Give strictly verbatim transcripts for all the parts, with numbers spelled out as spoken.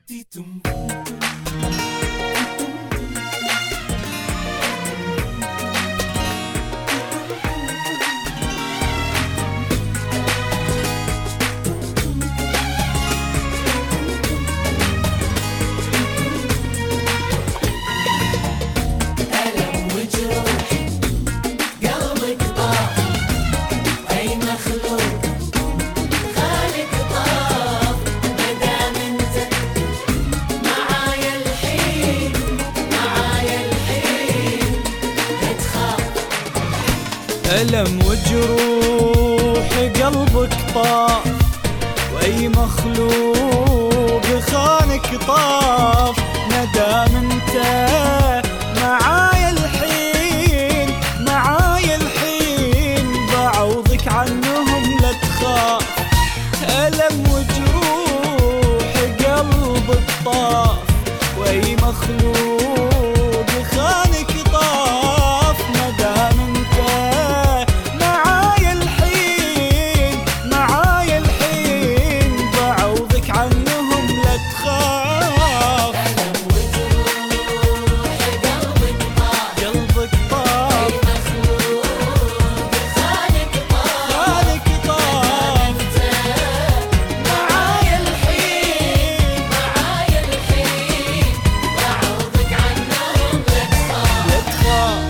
ألم وجروح قلبك طاف وأي مخلوق خانك طاف. مدام انت معايا الحين معايا الحين بعوضك عنهم لا تخاف. ألم وجروح قلبك طاف وأي مخلوق خانك طاف. مدام انت معايا الحين معايا الحين بعوضك عنهم لا تخاف. ألم وجروح قلبك طاف قلبك طاف أي مخلوق خانك طاف. خانك طاف. معايا الحين معايا الحين بعوضك عنهم لا تخاف. لا تخاف.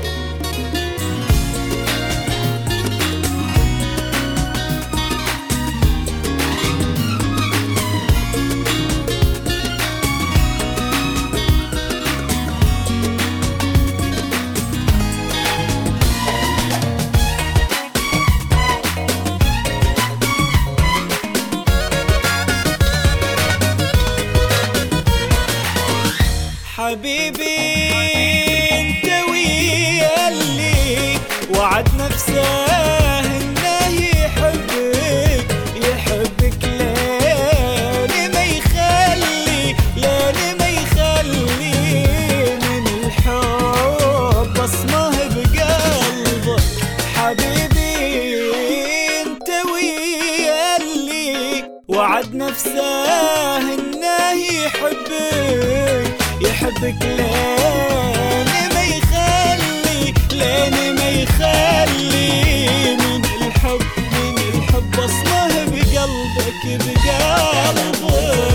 حبيبي انت ويا اللي وعد نفسه انه يحبك يحبك لين ما يخلي لين ما يخلي من الحب بصمه بقلبك. حبيبي انت ويا اللي وعد نفسه انه يحبك يحبك لين ما يخلي لين ما يخلي من الحب من الحب بصمه بقلبك بقلبك.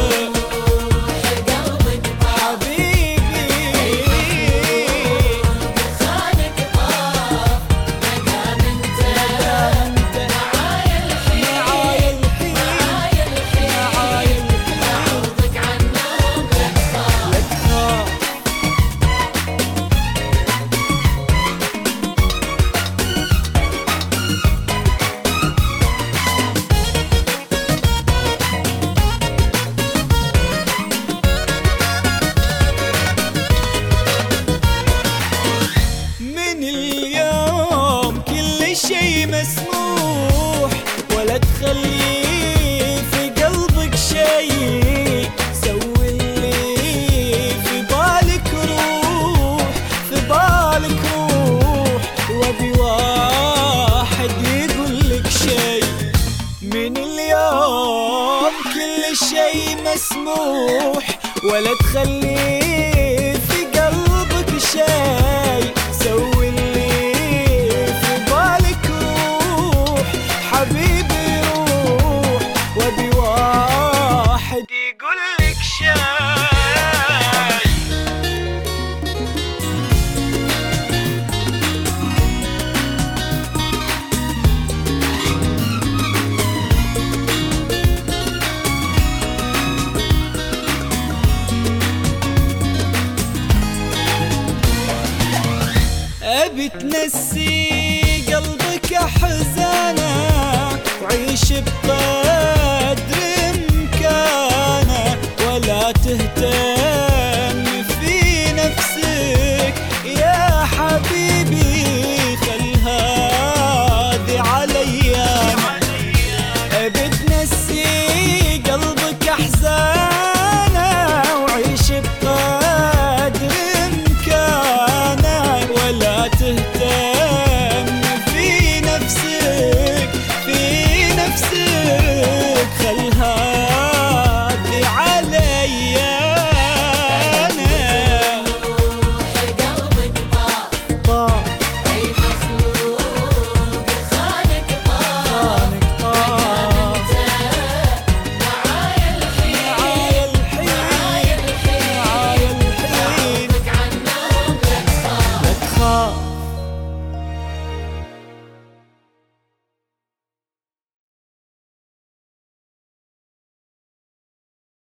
قلبك طاف حبيبي خانك طاف. مدام انت معايا الحين معايا الحين معايا الحين معايا الحين بعوضك عنهم لا تخاف. لا تخاف. من اليوم كل شي مسموح ولا تخلي في قلبك شي. سوي اللي في بالك روح في بالك روح وابي واحد يقولك شي. من اليوم كل شي مسموح ولا تخلي في قلبك شي. سوي اللي في بالك روح حبيبي روح وابي واحد يقولك شي. أبي تنسي قلبك أحزانه وعيش بطير